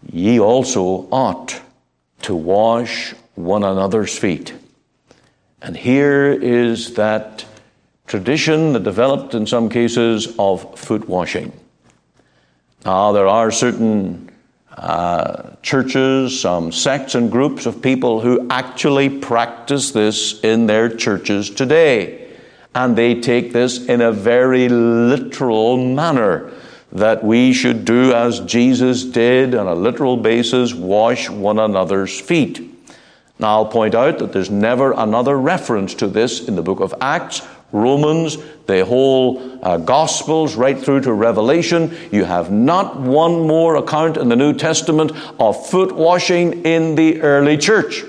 ye also ought to wash one another's feet. And here is that tradition that developed in some cases of foot washing. Now, there are certain churches, some sects and groups of people who actually practice this in their churches today. And they take this in a very literal manner, that we should do as Jesus did on a literal basis, wash one another's feet. Now, I'll point out that there's never another reference to this in the book of Acts, Romans, the whole Gospels, right through to Revelation. You have not one more account in the New Testament of foot washing in the early church.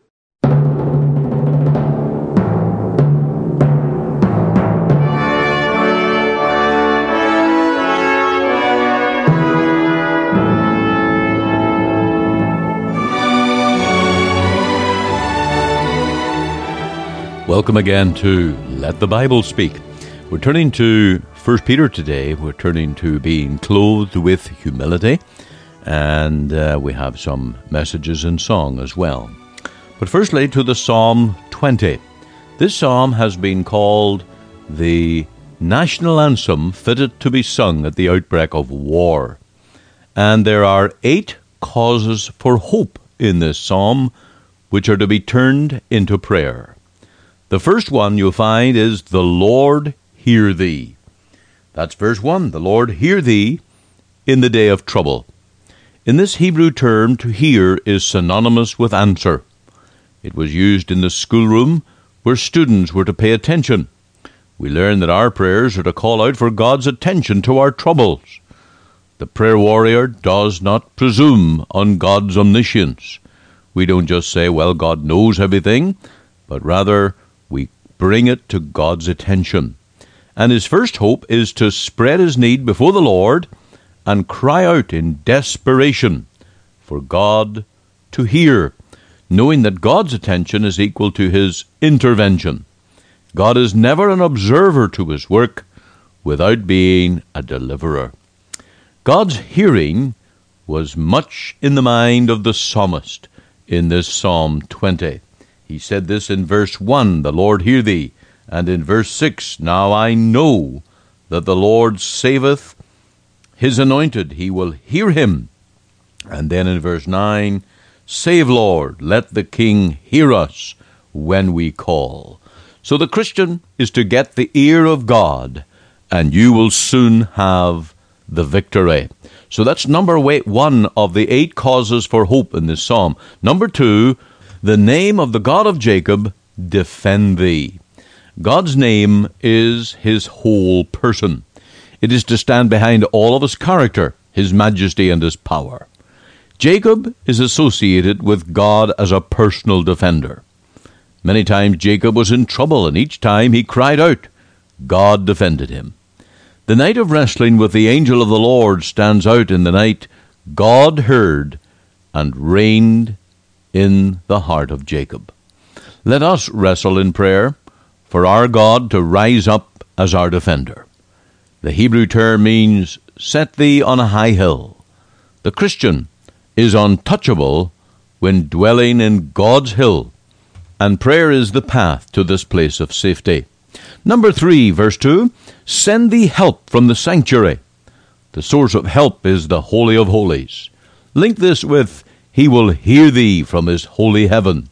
Welcome again to Let the Bible Speak. We're turning to 1 Peter today. We're turning to being clothed with humility, and we have some messages in song as well. But firstly, to the Psalm 20. This psalm has been called the national anthem fitted to be sung at the outbreak of war. And there are 8 causes for hope in this psalm, which are to be turned into prayer. The first one you'll find is, the Lord hear thee. That's verse 1. The Lord hear thee in the day of trouble. In this Hebrew term, to hear is synonymous with answer. It was used in the schoolroom where students were to pay attention. We learn that our prayers are to call out for God's attention to our troubles. The prayer warrior does not presume on God's omniscience. We don't just say, well, God knows everything, but rather we bring it to God's attention. And his first hope is to spread his need before the Lord and cry out in desperation for God to hear, knowing that God's attention is equal to his intervention. God is never an observer to his work without being a deliverer. God's hearing was much in the mind of the psalmist in this Psalm 20. He said this in verse 1, the Lord hear thee, and in verse 6, now I know that the Lord saveth his anointed, he will hear him. And then in verse 9, save, Lord, let the King hear us when we call. So the Christian is to get the ear of God, and you will soon have the victory. So that's number 1 of the 8 causes for hope in this psalm. Number 2, the name of the God of Jacob, defend thee. God's name is his whole person. It is to stand behind all of his character, his majesty, and his power. Jacob is associated with God as a personal defender. Many times Jacob was in trouble, and each time he cried out, God defended him. The night of wrestling with the angel of the Lord stands out in the night God heard and reigned in the heart of Jacob. Let us wrestle in prayer for our God to rise up as our defender. The Hebrew term means set thee on a high hill. The Christian is untouchable when dwelling in God's hill, and prayer is the path to this place of safety. Number 3, verse 2, send thee help from the sanctuary. The source of help is the Holy of Holies. Link this with, he will hear thee from his holy heaven.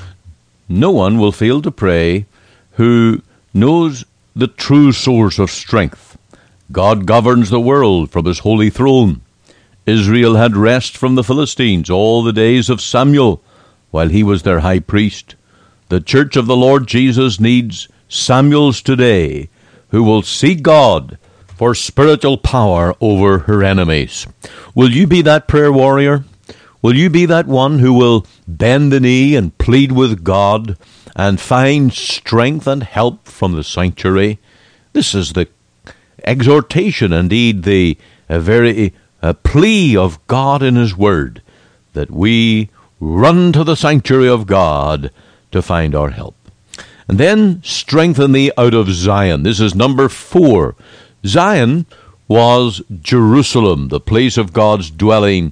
No one will fail to pray who knows the true source of strength. God governs the world from his holy throne. Israel had rest from the Philistines all the days of Samuel while he was their high priest. The church of the Lord Jesus needs Samuels today who will seek God for spiritual power over her enemies. Will you be that prayer warrior? Will you be that one who will bend the knee and plead with God and find strength and help from the sanctuary? This is the exhortation, indeed the very plea of God in his word, that we run to the sanctuary of God to find our help. And then strengthen thee out of Zion. This is number 4. Zion was Jerusalem, the place of God's dwelling,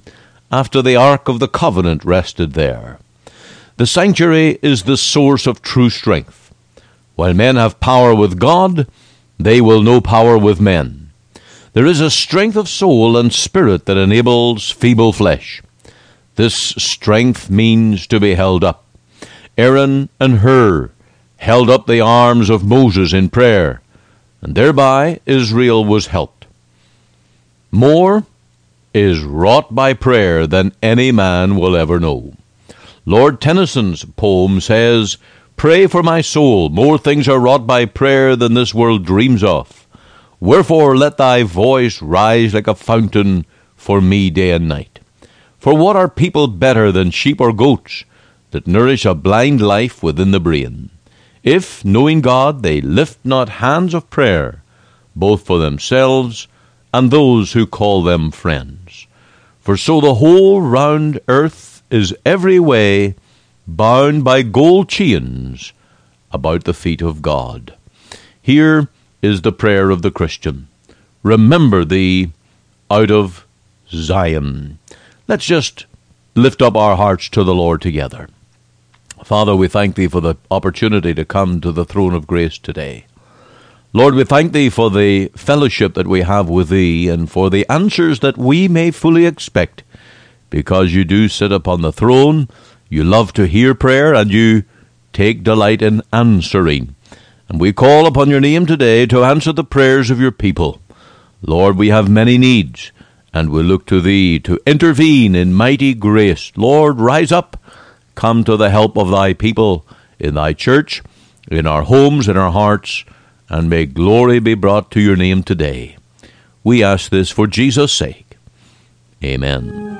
after the Ark of the Covenant rested there. The sanctuary is the source of true strength. While men have power with God, they will know power with men. There is a strength of soul and spirit that enables feeble flesh. This strength means to be held up. Aaron and Hur held up the arms of Moses in prayer, and thereby Israel was helped. More is wrought by prayer than any man will ever know. Lord Tennyson's poem says, "Pray for my soul, more things are wrought by prayer than this world dreams of. Wherefore let thy voice rise like a fountain for me day and night. For what are people better than sheep or goats that nourish a blind life within the brain? If, knowing God, they lift not hands of prayer, both for themselves and those who call them friends. For so the whole round earth is every way bound by gold chains about the feet of God." Here is the prayer of the Christian. Remember thee out of Zion. Let's just lift up our hearts to the Lord together. Father, we thank thee for the opportunity to come to the throne of grace today. Lord, we thank thee for the fellowship that we have with thee and for the answers that we may fully expect, because you do sit upon the throne, you love to hear prayer, and you take delight in answering. And we call upon your name today to answer the prayers of your people. Lord, we have many needs, and we look to thee to intervene in mighty grace. Lord, rise up, come to the help of thy people in thy church, in our homes, in our hearts, and may glory be brought to your name today. We ask this for Jesus' sake. Amen.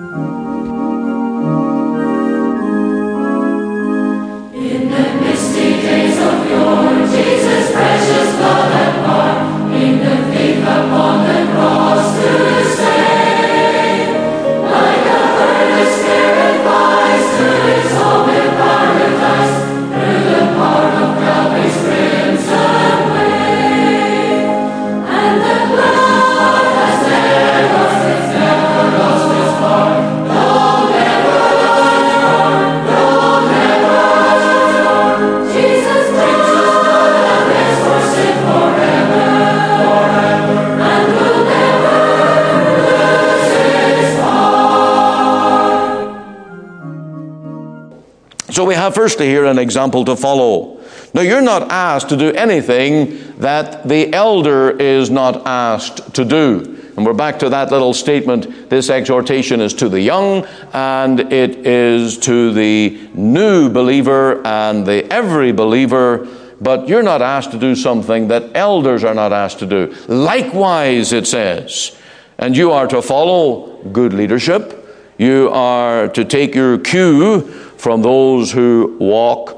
So we have firstly here an example to follow. Now, you're not asked to do anything that the elder is not asked to do. And we're back to that little statement. This exhortation is to the young, and it is to the new believer and the every believer. But you're not asked to do something that elders are not asked to do. Likewise, it says, and you are to follow good leadership. You are to take your cue from those who walk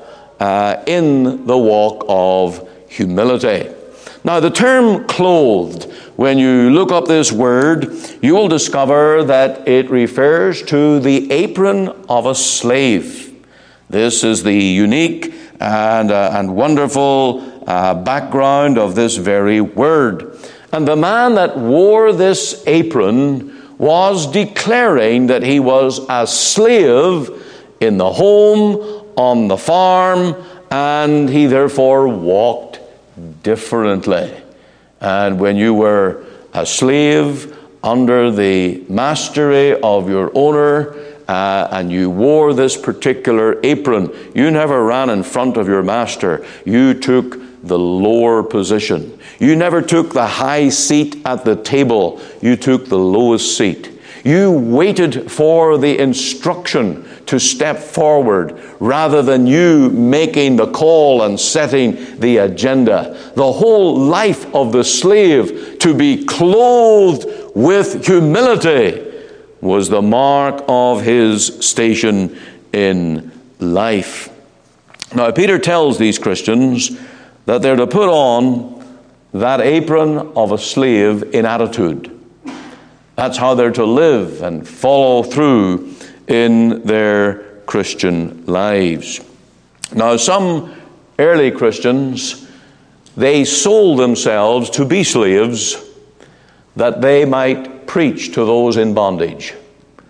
in the walk of humility. Now, the term clothed, when you look up this word, you will discover that it refers to the apron of a slave. This is the unique and wonderful background of this very word. And the man that wore this apron was declaring that he was a slave in the home, on the farm, and he therefore walked differently. And when you were a slave under the mastery of your owner, and you wore this particular apron, you never ran in front of your master. You took the lower position. You never took the high seat at the table. You took the lowest seat. You waited for the instruction to step forward rather than you making the call and setting the agenda. The whole life of the slave, to be clothed with humility, was the mark of his station in life. Now, Peter tells these Christians that they're to put on that apron of a slave in attitude. That's how they're to live and follow through in their Christian lives. Now, some early Christians, they sold themselves to be slaves that they might preach to those in bondage.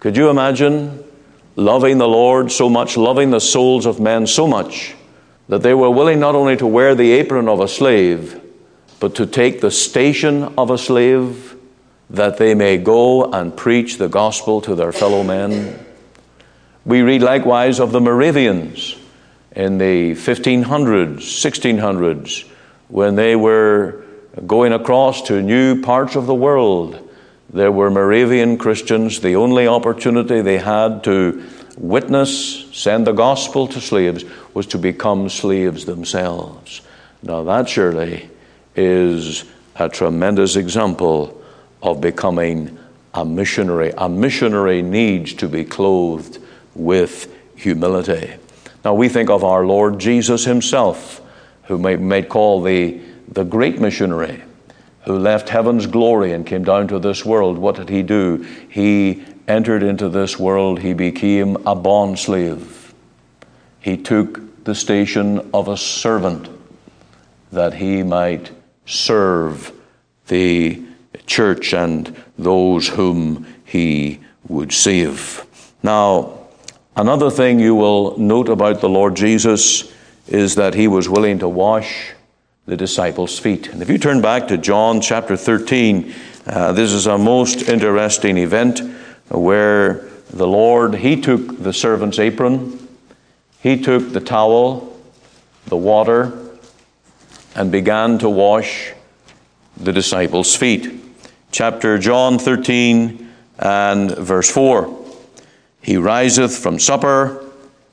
Could you imagine loving the Lord so much, loving the souls of men so much, that they were willing not only to wear the apron of a slave, but to take the station of a slave, that they may go and preach the gospel to their fellow men? We read likewise of the Moravians in the 1500s, 1600s, when they were going across to new parts of the world. There were Moravian Christians. The only opportunity they had to witness, send the gospel to slaves, was to become slaves themselves. Now that surely is a tremendous example of becoming a missionary. A missionary needs to be clothed with humility. Now we think of our Lord Jesus himself, who might call the great missionary, who left heaven's glory and came down to this world. What did he do? He entered into this world. He became a bond slave. He took the station of a servant that he might serve the church and those whom he would save. Now, another thing you will note about the Lord Jesus is that he was willing to wash the disciples' feet. And if you turn back to John chapter 13, this is a most interesting event where the Lord, he took the servant's apron, he took the towel, the water, and began to wash the disciples' feet. John 13 and verse 4. He riseth from supper,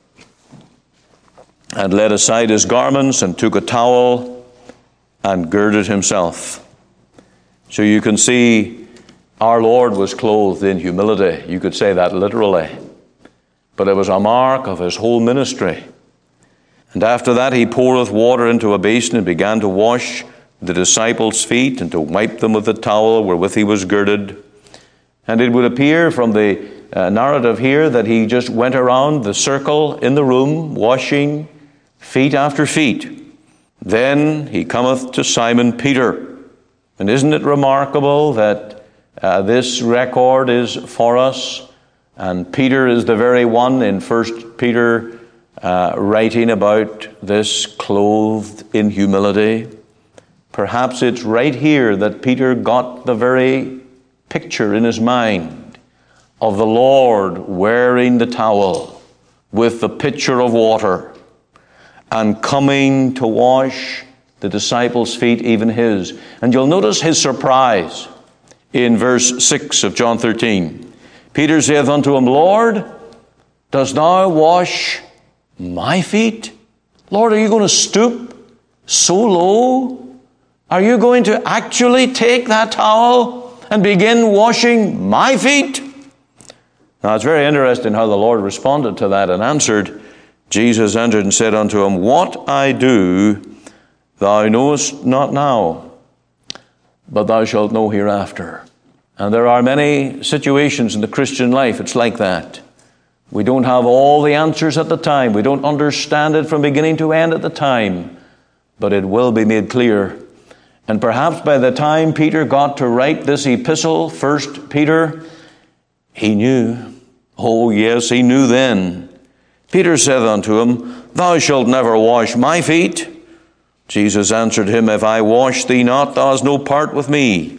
and laid aside his garments, and took a towel, and girded himself. So you can see our Lord was clothed in humility. You could say that literally. But it was a mark of his whole ministry. And after that he poureth water into a basin, and began to wash the disciples' feet, and to wipe them with the towel wherewith he was girded. And it would appear from the narrative here that he just went around the circle in the room, washing feet after feet. Then he cometh to Simon Peter. And isn't it remarkable that this record is for us? And Peter is the very one in 1 Peter writing about this clothed in humility. Perhaps it's right here that Peter got the very picture in his mind of the Lord wearing the towel with the pitcher of water and coming to wash the disciples' feet, even his. And you'll notice his surprise in verse 6 of John 13. Peter saith unto him, Lord, dost thou wash my feet? Lord, are you going to stoop so low? Are you going to actually take that towel and begin washing my feet? Now it's very interesting how the Lord responded to that and answered. Jesus answered and said unto him, What I do thou knowest not now, but thou shalt know hereafter. And there are many situations in the Christian life, it's like that. We don't have all the answers at the time. We don't understand it from beginning to end at the time. But it will be made clear. And perhaps by the time Peter got to write this epistle, 1 Peter, he knew. Oh yes, he knew then. Peter said unto him, Thou shalt never wash my feet. Jesus answered him, If I wash thee not, thou hast no part with me.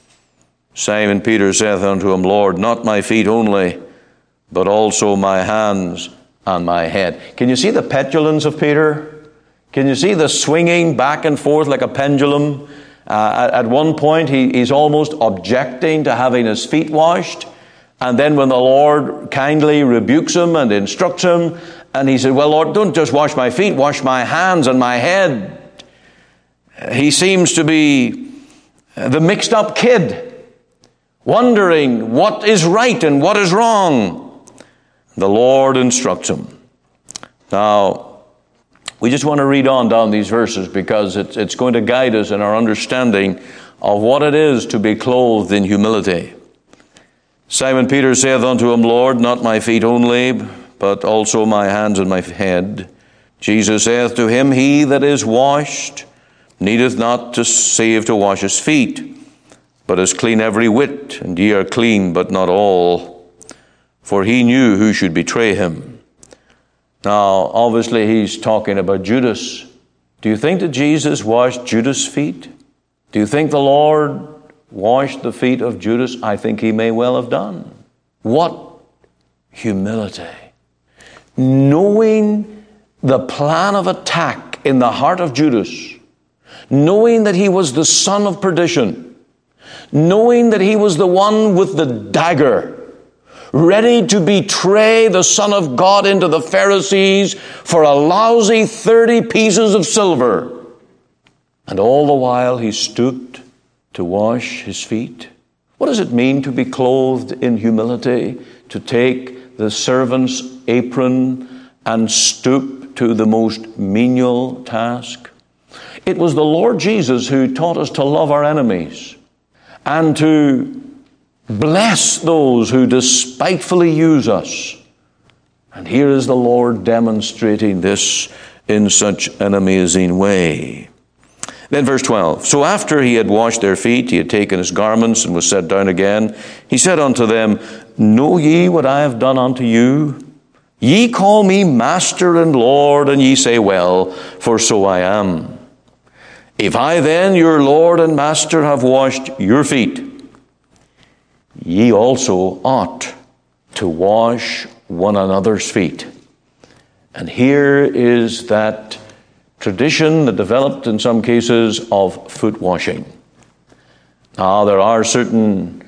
Simon Peter saith unto him, Lord, not my feet only, but also my hands and my head. Can you see the petulance of Peter? Can you see the swinging back and forth like a pendulum? At one point, he's almost objecting to having his feet washed. And then when the Lord kindly rebukes him and instructs him, and he said, Well, Lord, don't just wash my feet, wash my hands and my head. He seems to be the mixed up kid, wondering what is right and what is wrong. The Lord instructs him. Now, we just want to read on down these verses because it's going to guide us in our understanding of what it is to be clothed in humility. Simon Peter saith unto him, Lord, not my feet only, but also my hands and my head. Jesus saith to him, He that is washed needeth not to save to wash his feet, but is clean every whit, and ye are clean, but not all. for he knew who should betray him. Now, obviously, he's talking about Judas. Do you think that Jesus washed Judas' feet? Do you think the Lord washed the feet of Judas? I think he may well have done. What humility. Knowing the plan of attack in the heart of Judas, knowing that he was the son of perdition, knowing that he was the one with the dagger, ready to betray the Son of God into the Pharisees for a lousy 30 pieces of silver. And all the while he stooped to wash his feet. What does it mean to be clothed in humility? To take the servant's apron and stoop to the most menial task? It was the Lord Jesus who taught us to love our enemies and to bless those who despitefully use us. And here is the Lord demonstrating this in such an amazing way. Then verse 12. So after he had washed their feet, he had taken his garments and was set down again. He said unto them, Know ye what I have done unto you? Ye call me Master and Lord, and ye say, Well, for so I am. If I then, your Lord and Master, have washed your feet, ye also ought to wash one another's feet. And here is that tradition that developed in some cases of foot washing. Now, there are certain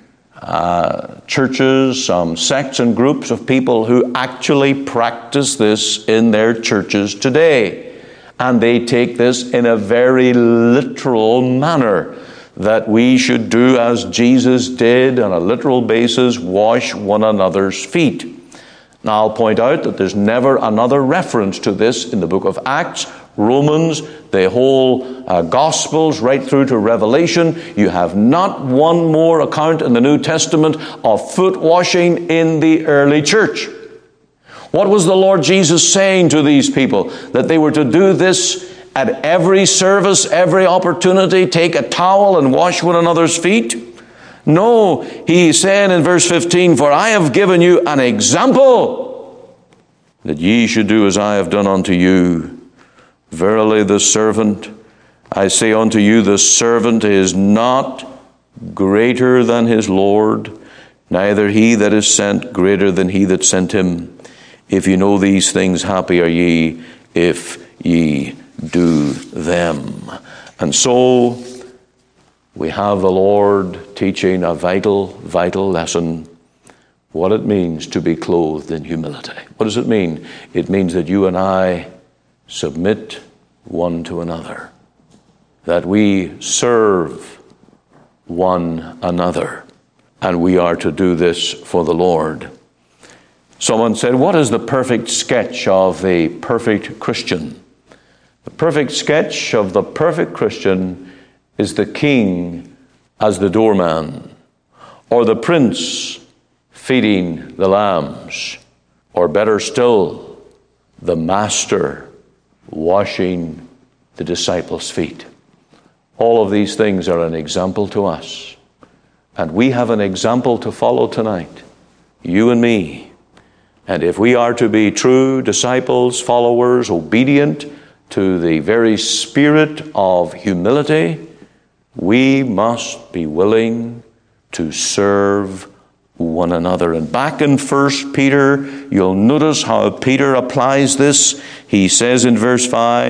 churches, some sects and groups of people who actually practice this in their churches today. And they take this in a very literal manner, that we should do as Jesus did on a literal basis, wash one another's feet. Now, I'll point out that there's never another reference to this in the book of Acts, Romans, the whole Gospels, right through to Revelation. You have not one more account in the New Testament of foot washing in the early church. What was the Lord Jesus saying to these people? That they were to do this at every service, every opportunity, take a towel and wash one another's feet? No, he said in verse 15, For I have given you an example, that ye should do as I have done unto you. Verily the servant, I say unto you, the servant is not greater than his Lord, neither he that is sent greater than he that sent him. If you know these things, happy are ye, if ye do them. And so we have the Lord teaching a vital, vital lesson, what it means to be clothed in humility. What does it mean? It means that you and I submit one to another, that we serve one another, and we are to do this for the Lord. Someone said, what is the perfect sketch of the perfect Christian? The perfect sketch of the perfect Christian is the king as the doorman, or the prince feeding the lambs, or better still, the master washing the disciples' feet. All of these things are an example to us. And we have an example to follow tonight, you and me. And if we are to be true disciples, followers, obedient to the very spirit of humility, we must be willing to serve one another. And back in 1 Peter, you'll notice how Peter applies this. He says in verse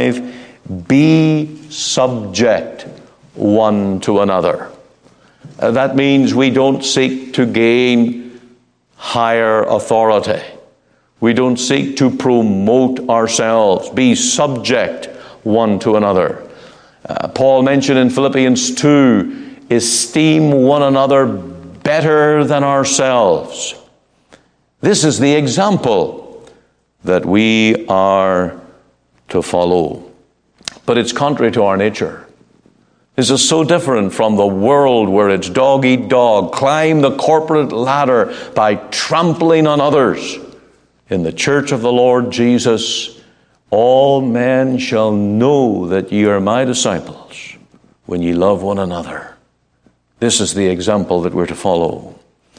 5, be subject one to another. That means we don't seek to gain higher authority. We don't seek to promote ourselves. Be subject one to another. Paul mentioned in Philippians 2, esteem one another better than ourselves. This is the example that we are to follow. But it's contrary to our nature. This is so different from the world where it's dog eat dog, climb the corporate ladder by trampling on others. In the church of the Lord Jesus, all men shall know that ye are my disciples when ye love one another. This is the example that we're to follow.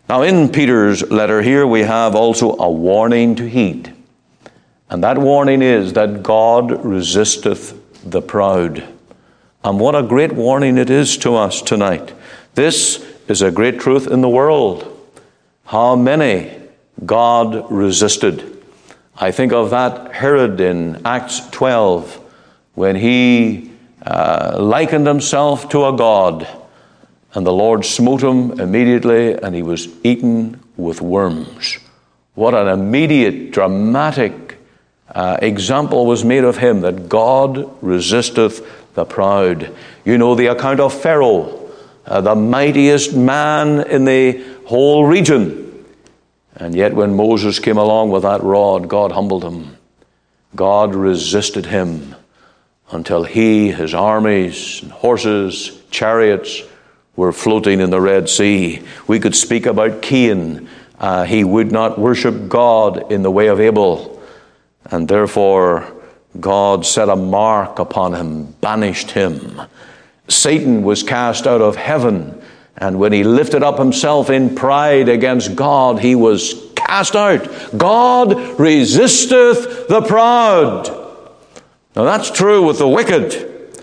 Now, in Peter's letter here, we have also a warning to heed. And that warning is that God resisteth the proud. And what a great warning it is to us tonight. This is a great truth in the world. How many God resisted. I think of that Herod in Acts 12, when he likened himself to a god, and the Lord smote him immediately, and he was eaten with worms. What an immediate, dramatic example was made of him, that God resisteth the proud. You know the account of Pharaoh, the mightiest man in the whole region. And yet when Moses came along with that rod, God humbled him. God resisted him until he, his armies, horses, chariots were floating in the Red Sea. We could speak about Cain. He would not worship God in the way of Abel. And therefore, God set a mark upon him, banished him. Satan was cast out of heaven. And when he lifted up himself in pride against God, he was cast out. God resisteth the proud. Now that's true with the wicked,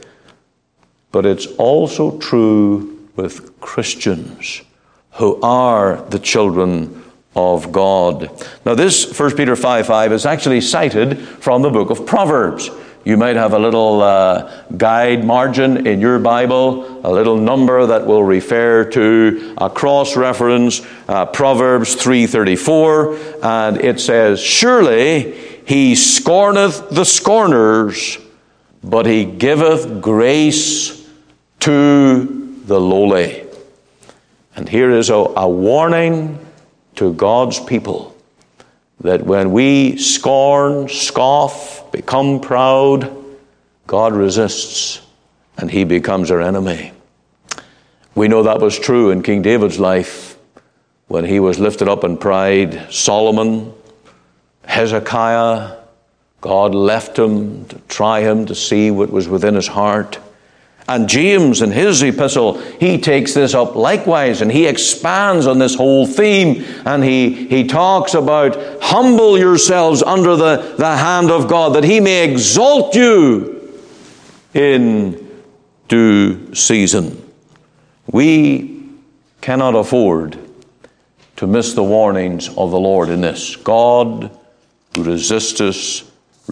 but it's also true with Christians who are the children of God. Now this 1 Peter 5:5 is actually cited from the book of Proverbs. You might have a little guide margin in your Bible, a little number that will refer to a cross-reference, Proverbs 3:34, and it says, "Surely he scorneth the scorners, but he giveth grace to the lowly." And here is a warning to God's people, that when we scorn, scoff, become proud, God resists, and he becomes our enemy. We know that was true in King David's life when he was lifted up in pride. Solomon, Hezekiah, God left him to try him to see what was within his heart. And James, in his epistle, he takes this up likewise, and he expands on this whole theme, and he talks about humble yourselves under the hand of God, that he may exalt you in due season. We cannot afford to miss the warnings of the Lord in this. God resisteth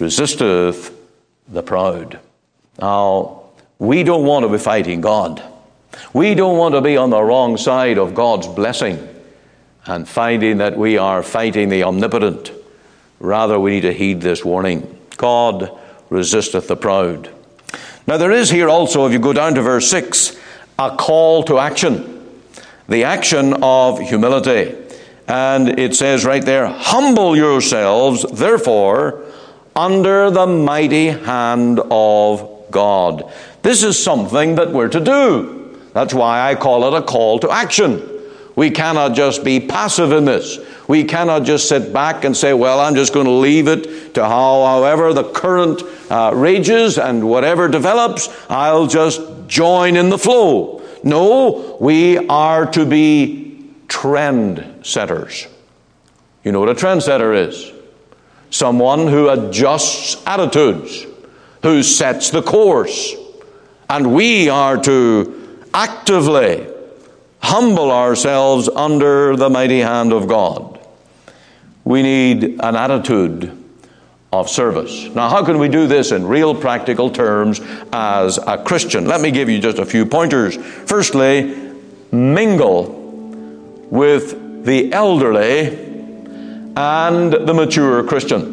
the proud. Now, we don't want to be fighting God. We don't want to be on the wrong side of God's blessing and finding that we are fighting the omnipotent. Rather, we need to heed this warning. God resisteth the proud. Now, there is here also, if you go down to verse 6, a call to action. The action of humility. And it says right there, "Humble yourselves, therefore, under the mighty hand of God." This is something that we're to do. That's why I call it a call to action. We cannot just be passive in this. We cannot just sit back and say, well, I'm just going to leave it to however the current rages and whatever develops, I'll just join in the flow. No, we are to be trend setters. You know what a trendsetter is? Someone who adjusts attitudes, who sets the course. And we are to actively humble ourselves under the mighty hand of God. We need an attitude of service. Now, how can we do this in real practical terms as a Christian? Let me give you just a few pointers. Firstly, mingle with the elderly and the mature Christian.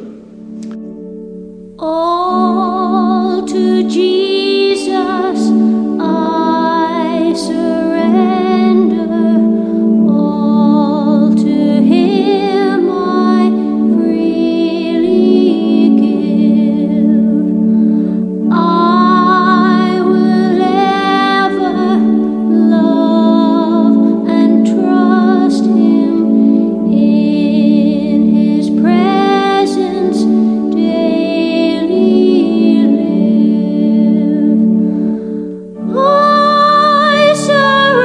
All to Jesus I surrender, all to him I freely give. I will ever love and trust him, in his presence daily live. I surrender.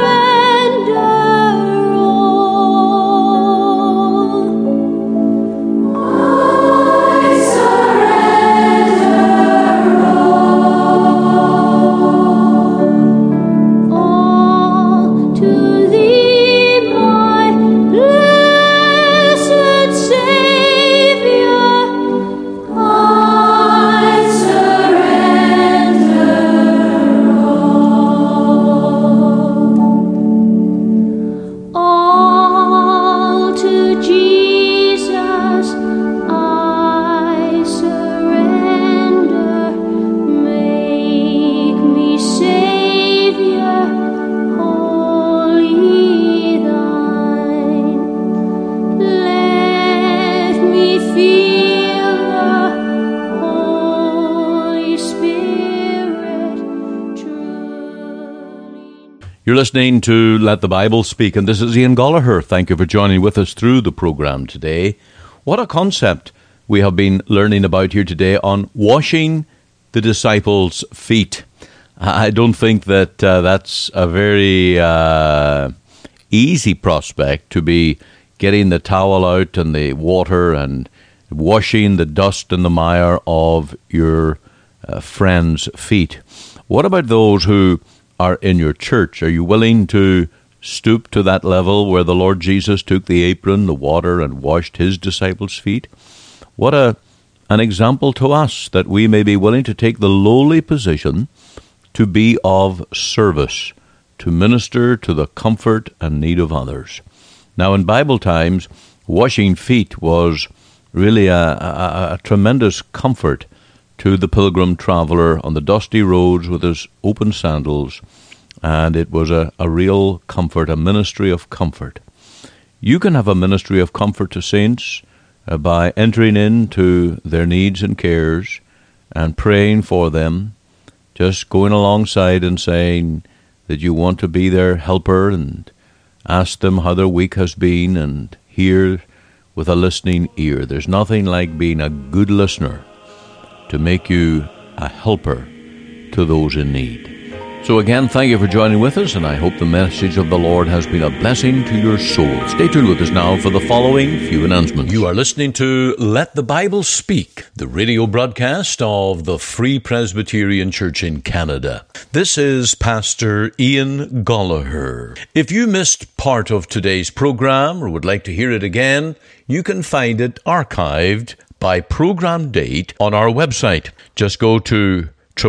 You're listening to Let the Bible Speak, and this is Ian Gallagher. Thank you for joining with us through the program today. What a concept we have been learning about here today on washing the disciples' feet. I don't think that that's a very easy prospect, to be getting the towel out and the water and washing the dust and the mire of your friends' feet. What about those who are in your church? Are you willing to stoop to that level where the Lord Jesus took the apron, the water, and washed his disciples' feet? What an example to us, that we may be willing to take the lowly position to be of service, to minister to the comfort and need of others. Now, in Bible times, washing feet was really a tremendous comfort to the pilgrim traveler on the dusty roads with his open sandals, and it was a real comfort, a ministry of comfort. You can have a ministry of comfort to saints by entering into their needs and cares and praying for them, just going alongside and saying that you want to be their helper and ask them how their week has been and hear with a listening ear. There's nothing like being a good listener to make you a helper to those in need. So again, thank you for joining with us, and I hope the message of the Lord has been a blessing to your soul. Stay tuned with us now for the following few announcements. You are listening to Let the Bible Speak, the radio broadcast of the Free Presbyterian Church in Canada. This is Pastor Ian Gallagher. If you missed part of today's program or would like to hear it again, you can find it archived by program date on our website. Just go to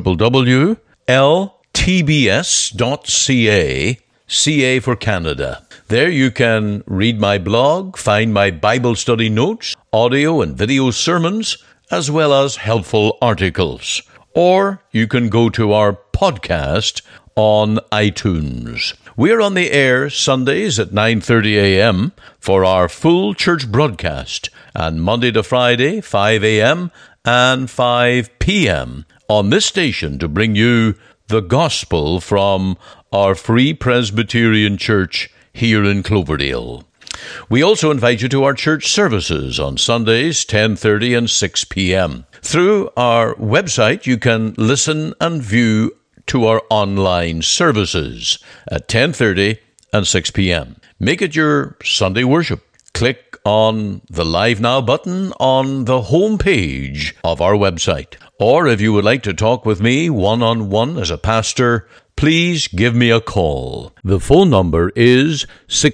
www.ltbs.ca, CA for Canada. There you can read my blog, find my Bible study notes, audio and video sermons, as well as helpful articles. Or you can go to our podcast on iTunes. We're on the air Sundays at 9:30 a.m. for our full church broadcast, and Monday to Friday, 5 a.m. and 5 p.m. on this station to bring you the gospel from our Free Presbyterian Church here in Cloverdale. We also invite you to our church services on Sundays, 10:30 and 6 p.m. Through our website, you can listen and view to our online services at 10:30 and 6 p.m. Make it your Sunday worship. Click on the Live Now button on the home page of our website. Or if you would like to talk with me one-on-one as a pastor, please give me a call. The phone number is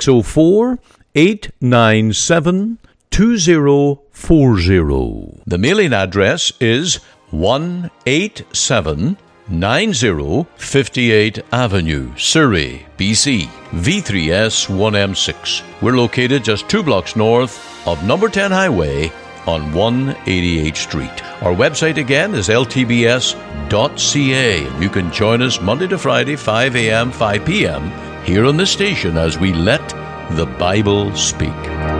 604-897-2040. The mailing address is 187 90 58 Avenue, Surrey, BC, V3S 1M6. We're located just 2 blocks north of number 10 Highway on 188th Street. Our website again is ltbs.ca, and you can join us Monday to Friday, 5 a.m., 5 p.m. here on this station as we let the Bible speak.